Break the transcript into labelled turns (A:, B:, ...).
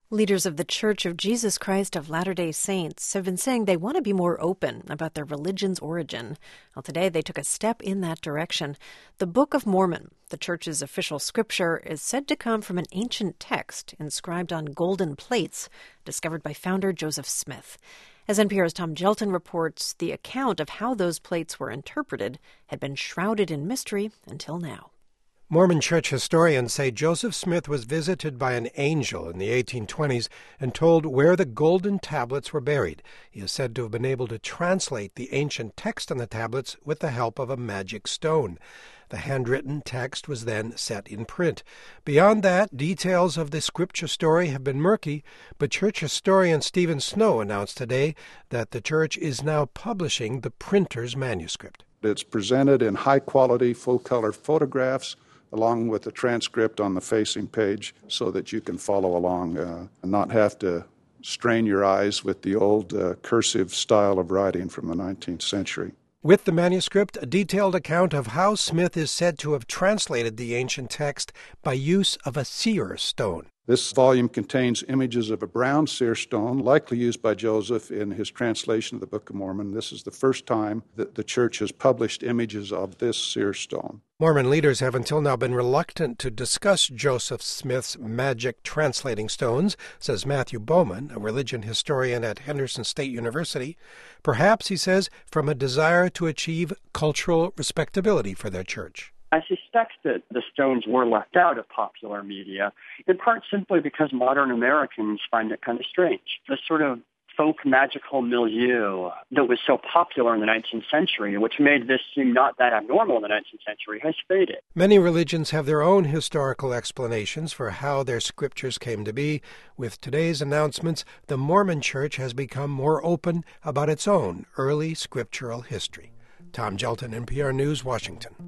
A: Leaders of the Church of Jesus Christ of Latter-day Saints have been saying they want to be more open about their religion's origin. Well, today they took a step in that direction. The Book of Mormon, the church's official scripture, is said to come from an ancient text inscribed on golden plates discovered by founder Joseph Smith. As NPR's Tom Gelton reports, the account of how those plates were interpreted had been shrouded in mystery until now.
B: Mormon church historians say Joseph Smith was visited by an angel in the 1820s and told where the golden tablets were buried. He is said to have been able to translate the ancient text on the tablets with the help of a magic stone. The handwritten text was then set in print. Beyond that, details of the scripture story have been murky, but church historian Stephen Snow announced today that the church is now publishing the printer's manuscript.
C: It's presented in high-quality, full-color photographs, along with the transcript on the facing page so that you can follow along and not have to strain your eyes with the old cursive style of writing from the 19th century.
B: With the manuscript, a detailed account of how Smith is said to have translated the ancient text by use of a seer stone.
C: This volume contains images of a brown seer stone, likely used by Joseph in his translation of the Book of Mormon. This is the first time that the church has published images of this seer stone.
B: Mormon leaders have until now been reluctant to discuss Joseph Smith's magic translating stones, says Matthew Bowman, a religion historian at Henderson State University. Perhaps, he says, from a desire to achieve cultural respectability for their church.
D: I suspect that the stones were left out of popular media, in part simply because modern Americans find it kind of strange. The sort of folk magical milieu that was so popular in the 19th century, which made this seem not that abnormal in the 19th century, has faded.
B: Many religions have their own historical explanations for how their scriptures came to be. With today's announcements, the Mormon Church has become more open about its own early scriptural history. Tom Gelton, NPR News, Washington.